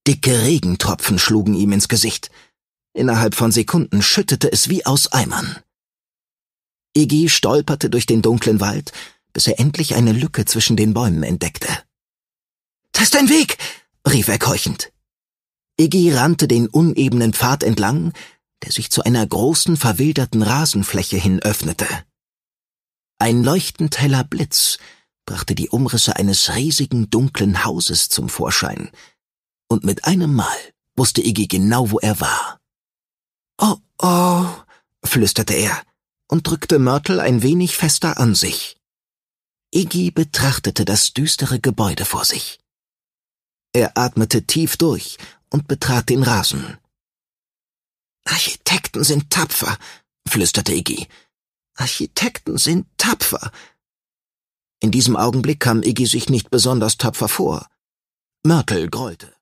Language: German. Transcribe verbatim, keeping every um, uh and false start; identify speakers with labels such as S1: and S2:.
S1: Dicke Regentropfen schlugen ihm ins Gesicht. Innerhalb von Sekunden schüttete es wie aus Eimern. Iggy stolperte durch den dunklen Wald, bis er endlich eine Lücke zwischen den Bäumen entdeckte. »Da ist ein Weg«, rief er keuchend. Iggy rannte den unebenen Pfad entlang, der sich zu einer großen, verwilderten Rasenfläche hin öffnete. Ein leuchtend heller Blitz brachte die Umrisse eines riesigen, dunklen Hauses zum Vorschein, und mit einem Mal wusste Iggy genau, wo er war. »Oh, oh«, flüsterte er und drückte Myrtle ein wenig fester an sich. Iggy betrachtete das düstere Gebäude vor sich. Er atmete tief durch und betrat den Rasen. »Architekten sind tapfer«, flüsterte Iggy. »Architekten sind tapfer.« In diesem Augenblick kam Iggy sich nicht besonders tapfer vor. Myrtle grollte.